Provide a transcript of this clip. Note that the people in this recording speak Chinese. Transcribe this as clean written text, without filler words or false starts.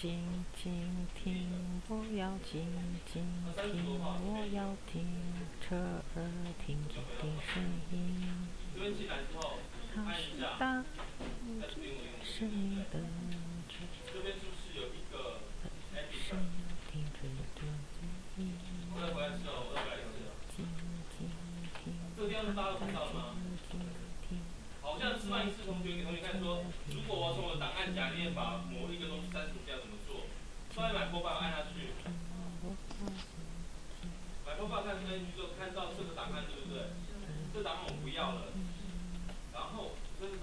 静静听，我要静静听，我要听侧耳听着的声音。它是大生命的主，声听着的声音。静静听，它在静静听。 好像示范一次，同学给同学看说，如果我从我的档案夹里面把某一个东西删除掉，怎么做？稍微买播报按下去，买播报看进去之后，看到这个档案对不对？这档案我不要了，